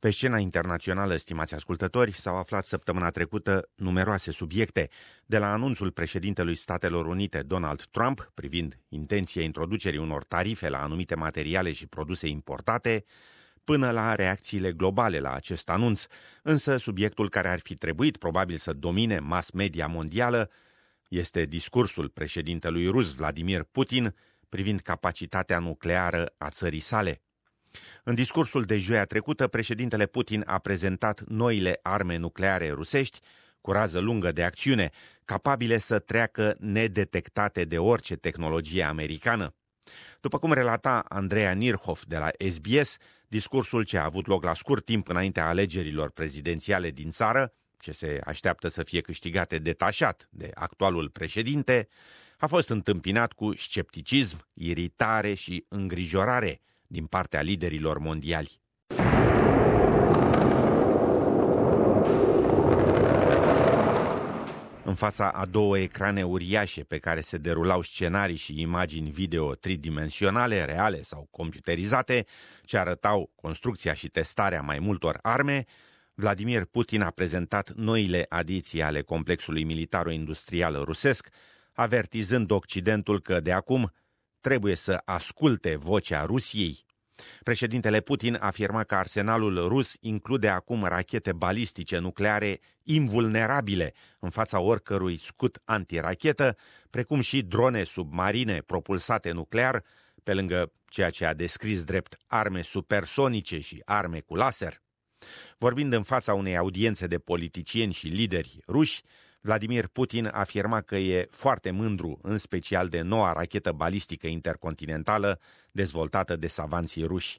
Pe scena internațională, stimați ascultători, s-au aflat săptămâna trecută numeroase subiecte, de la anunțul președintelui Statelor Unite, Donald Trump, privind intenția introducerii unor tarife la anumite materiale și produse importate, până la reacțiile globale la acest anunț, însă subiectul care ar fi trebuit probabil să domine mass media mondială este discursul președintelui rus Vladimir Putin privind capacitatea nucleară a țării sale. În discursul de joia trecută, președintele Putin a prezentat noile arme nucleare rusești cu rază lungă de acțiune, capabile să treacă nedetectate de orice tehnologie americană. După cum relata Andreea Nirhov de la SBS, discursul ce a avut loc la scurt timp înaintea alegerilor prezidențiale din țară, ce se așteaptă să fie câștigate detașat de actualul președinte, a fost întâmpinat cu scepticism, iritare și îngrijorare din partea liderilor mondiali. În fața a două ecrane uriașe pe care se derulau scenarii și imagini video tridimensionale, reale sau computerizate, ce arătau construcția și testarea mai multor arme, Vladimir Putin a prezentat noile adiții ale complexului militaro-industrial rusesc, avertizând Occidentul că de acum trebuie să asculte vocea Rusiei. Președintele Putin afirma că arsenalul rus include acum rachete balistice nucleare invulnerabile în fața oricărui scut antirachetă, precum și drone submarine propulsate nuclear, pe lângă ceea ce a descris drept arme supersonice și arme cu laser. Vorbind în fața unei audiențe de politicieni și lideri ruși, Vladimir Putin afirma că e foarte mândru, în special de noua rachetă balistică intercontinentală dezvoltată de savanții ruși.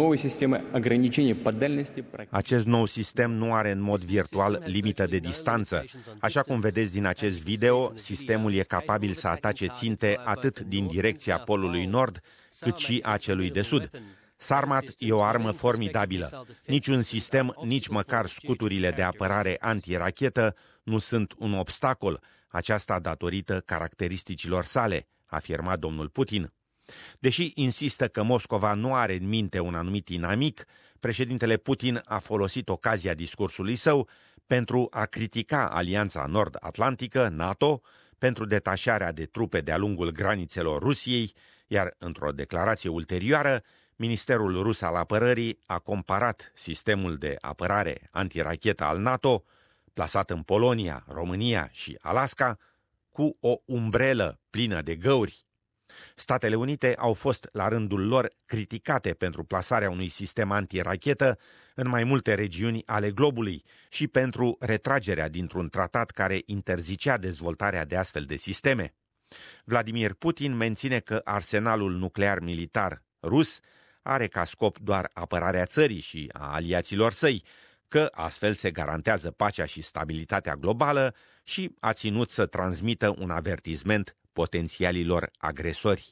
Acest nou sistem nu are în mod virtual limită de distanță. Așa cum vedeți din acest video, sistemul e capabil să atace ținte atât din direcția polului nord, cât și a celui de sud. Sarmat e o armă formidabilă. Niciun sistem, nici măcar scuturile de apărare antirachetă nu sunt un obstacol, aceasta datorită caracteristicilor sale, afirma domnul Putin. Deși insistă că Moscova nu are în minte un anumit inamic, președintele Putin a folosit ocazia discursului său pentru a critica Alianța Nord-Atlantică, NATO, pentru detașarea de trupe de-a lungul granițelor Rusiei, iar într-o declarație ulterioară, Ministerul Rus al Apărării a comparat sistemul de apărare antirachetă al NATO, plasat în Polonia, România și Alaska, cu o umbrelă plină de găuri. Statele Unite au fost la rândul lor criticate pentru plasarea unui sistem antirachetă în mai multe regiuni ale globului și pentru retragerea dintr-un tratat care interzicea dezvoltarea de astfel de sisteme. Vladimir Putin menține că arsenalul nuclear militar rus are ca scop doar apărarea țării și a aliaților săi, că astfel se garantează pacea și stabilitatea globală și a ținut să transmită un avertisment potențialilor agresori.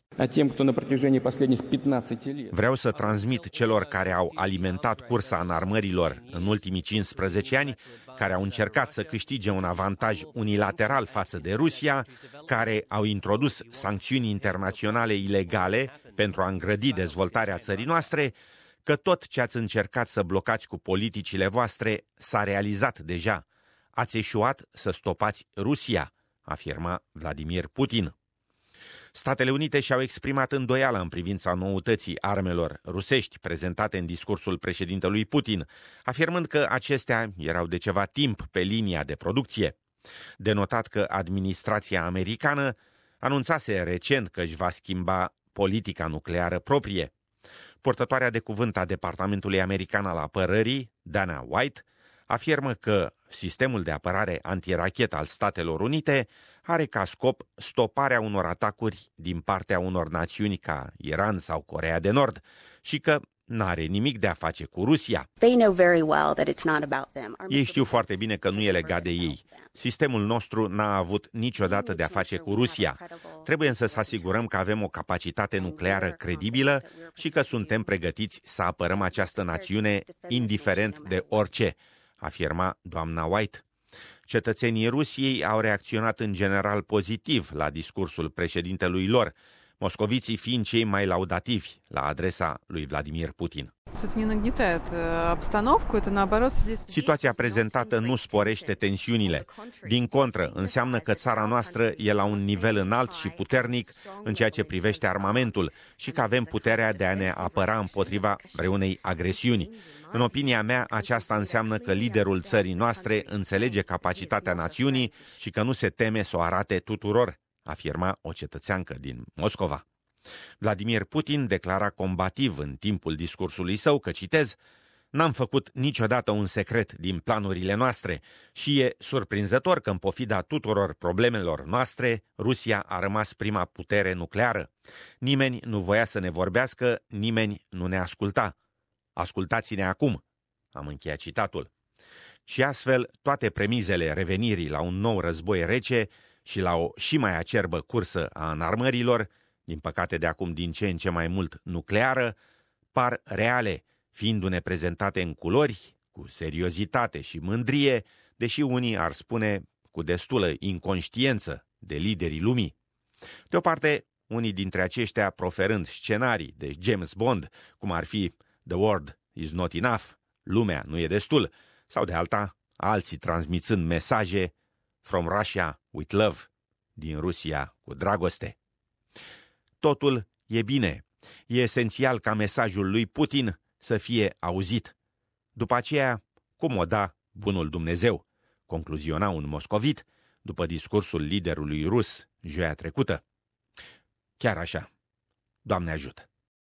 Vreau să transmit celor care au alimentat cursa înarmărilor în ultimii 15 ani, care au încercat să câștige un avantaj unilateral față de Rusia, care au introdus sancțiuni internaționale ilegale pentru a îngrădi dezvoltarea țării noastre, că tot ce ați încercat să blocați cu politicile voastre s-a realizat deja. Ați eșuat să stopați Rusia, afirma Vladimir Putin. Statele Unite și-au exprimat îndoială în privința noutății armelor rusești prezentate în discursul președintelui Putin, afirmând că acestea erau de ceva timp pe linia de producție. De notat că administrația americană anunțase recent că își va schimba politica nucleară proprie. Purtătoarea de cuvânt a Departamentului American al Apărării, Dana White, afirmă că sistemul de apărare antirachetă al Statelor Unite are ca scop stoparea unor atacuri din partea unor națiuni ca Iran sau Coreea de Nord și că n-are nimic de a face cu Rusia. Ei știu foarte bine că nu e legat de ei. Sistemul nostru n-a avut niciodată de a face cu Rusia. Trebuie însă să asigurăm că avem o capacitate nucleară credibilă și că suntem pregătiți să apărăm această națiune indiferent de orice, afirma doamna White. Cetățenii Rusiei au reacționat în general pozitiv la discursul președintelui lor, moscoviții fiind cei mai laudativi la adresa lui Vladimir Putin. Situația prezentată nu sporește tensiunile. Din contră, înseamnă că țara noastră e la un nivel înalt și puternic în ceea ce privește armamentul și că avem puterea de a ne apăra împotriva vreunei agresiuni. În opinia mea, aceasta înseamnă că liderul țării noastre înțelege capacitatea națiunii și că nu se teme să o arate tuturor, afirma o cetățeancă din Moscova. Vladimir Putin declara combativ în timpul discursului său că, citez, "N-am făcut niciodată un secret din planurile noastre și e surprinzător că în pofida tuturor problemelor noastre, Rusia a rămas prima putere nucleară. Nimeni nu voia să ne vorbească, nimeni nu ne asculta. Ascultați-ne acum." Am încheiat citatul. Și astfel, toate premizele revenirii la un nou război rece și la o și mai acerbă cursă a înarmărilor, din păcate de acum din ce în ce mai mult nucleară, par reale, fiindu-ne prezentate în culori, cu seriozitate și mândrie, deși unii ar spune cu destulă inconștiență de liderii lumii. De o parte, unii dintre aceștia proferând scenarii de James Bond, cum ar fi "The world is not enough", lumea nu e destul, sau de alta, alții transmițând mesaje "From Russia with love", din Rusia cu dragoste. Totul e bine. E esențial ca mesajul lui Putin să fie auzit. După aceea, cum o da bunul Dumnezeu, concluziona un moscovit după discursul liderului rus joia trecută. Chiar așa. Doamne ajută!